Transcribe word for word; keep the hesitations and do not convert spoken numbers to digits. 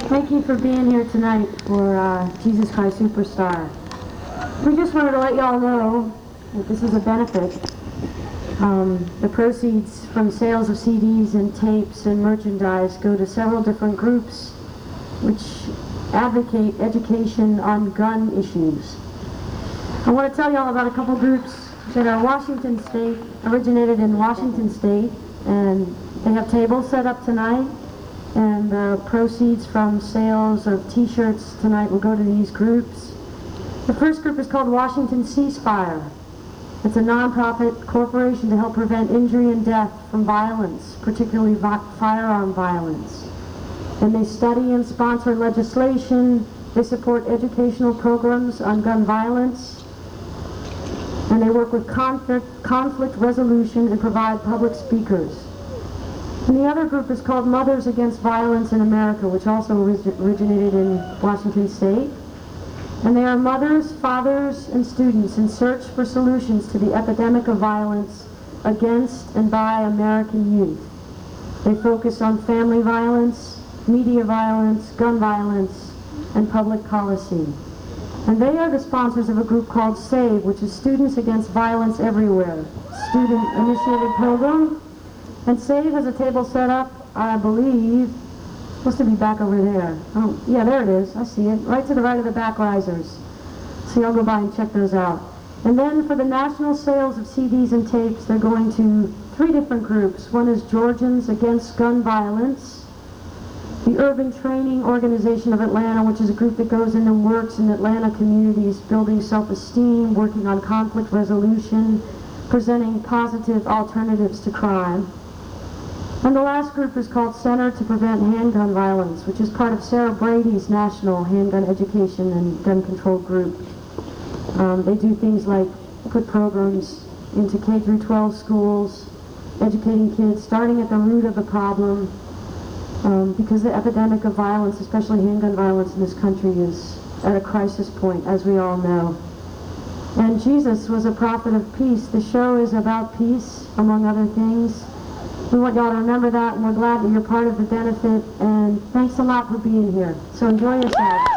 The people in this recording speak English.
Thank you for being here tonight for uh, Jesus Christ Superstar. We just wanted to let y'all know that this is a benefit. Um, the proceeds from sales of C Ds and tapes and merchandise go to several different groups which advocate education on gun issues. I want to tell y'all about a couple groups that are Washington State, originated in Washington State, and they have tables set up tonight, and the proceeds from sales of t-shirts tonight will go to these groups. The first group is called Washington Ceasefire. It's a non-profit corporation to help prevent injury and death from violence, particularly vi firearm violence. And they study and sponsor legislation, they support educational programs on gun violence, and they work with conflict, conflict resolution and provide public speakers. And the other group is called Mothers Against Violence in America, which also orig originated in Washington State. And they are mothers, fathers, and students in search for solutions to the epidemic of violence against and by American youth. They focus on family violence, media violence, gun violence, and public policy. And they are the sponsors of a group called SAVE, which is Students Against Violence Everywhere, student-initiated program. And SAVE has a table set up, I believe, supposed to be back over there. Oh, yeah, there it is. I see it. Right to the right of the back risers. So y'all go by and check those out. And then for the national sales of C Ds and tapes, they're going to three different groups. One is Georgians Against Gun Violence, the Urban Training Organization of Atlanta, which is a group that goes in and works in Atlanta communities, building self-esteem, working on conflict resolution, presenting positive alternatives to crime. And the last group is called Center to Prevent Handgun Violence, which is part of Sarah Brady's National Handgun Education and Gun Control Group. Um, they do things like put programs into K through twelve schools, educating kids, starting at the root of the problem, um, because the epidemic of violence, especially handgun violence in this country, is at a crisis point, as we all know. And Jesus was a prophet of peace. The show is about peace, among other things. We want y'all to remember that, and we're glad that you're part of the benefit, and thanks a lot for being here. So enjoy yourselves.